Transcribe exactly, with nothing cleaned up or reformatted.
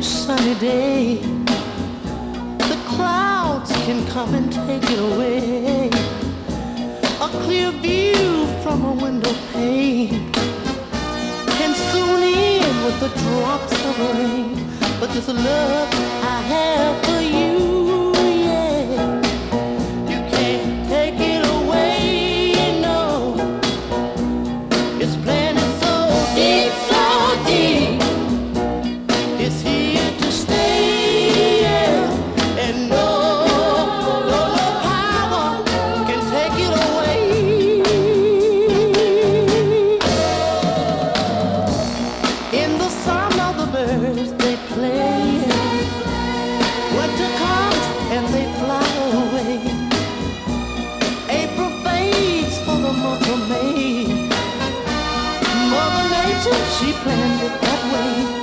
sunny day, the clouds can come and take it away. A clear view from a window pane can soon end with the drops of rain. But this love I have for you, yeah, you can't take it away, no. It's planted so deep, so deep. It's here to stay, yeah, and no, no, no power can take it away. In the song of the birds they play, winter comes and they fly away. April fades for the month of May. Mother Nature, she planned it that way.